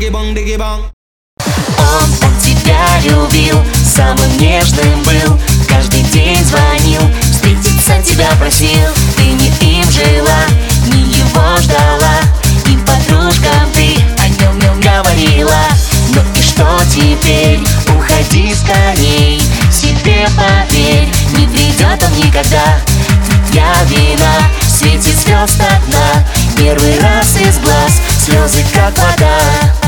Он так тебя любил, самым нежным был, каждый день звонил, встретиться тебя просил. Ты не им жила, не его ждала, и подружкам ты о нем говорила. Ну и что теперь? Уходи скорей, себе поверь, не придет он никогда. Твоя вина, светит звезд одна, первый раз из глаз слезы как вода.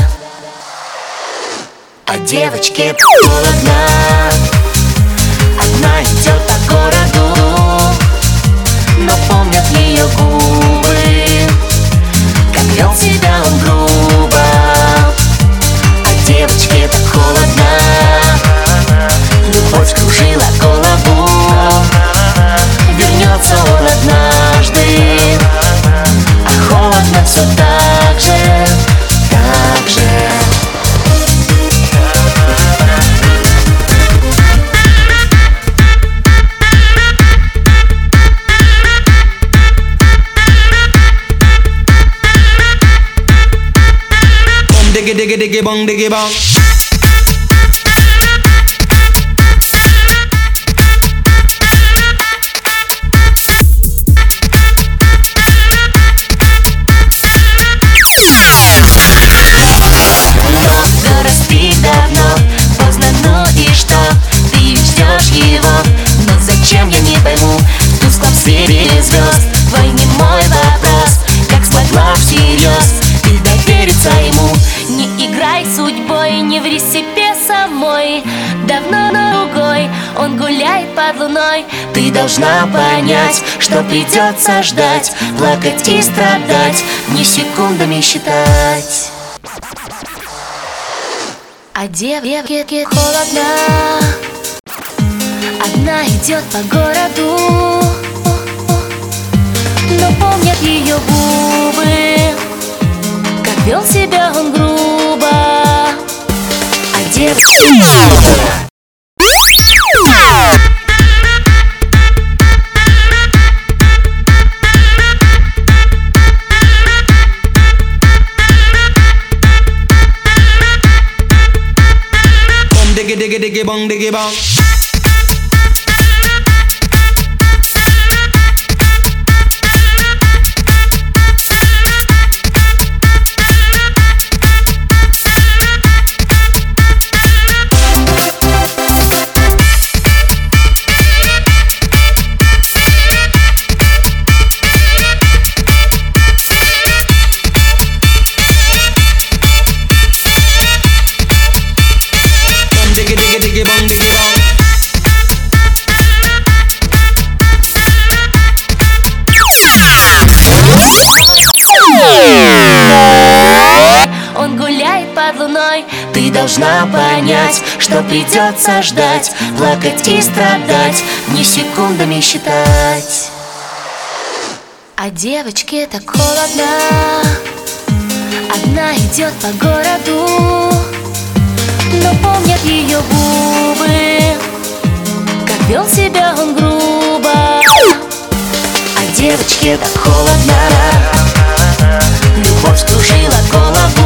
А девочке холодно, одна идет по городу, но помнят ее губы, как вел себя он грубо. А девочке так холодно, любовь кружила голову, вернется он однажды, а холодно все так же, так же. Diggy diggy bong diggy bong. Распить давно, поздно, ну и что? Ты ведь ждешь его, но зачем, я не пойму. В тусклом свете звезд твой немой вопрос, как смогла всерьез ты довериться ему. Не играй судьбой, не ври себе самой. Давно на другой, он гуляет под луной. Ты должна понять, что придется ждать, плакать и страдать, не секундами считать. А девке холодно, одна идет по городу, но помнят ее губы, как вел себя он грубо. А девочка diggy diggy bong diggy bong. он гуляет под луной. Ты должна понять, что придется ждать, плакать и страдать, не секундами считать. А девочке так холодно, одна идет по городу, но помнят ее губы, как вел себя он грубо. А девочке так холодно, любовь скружила голову,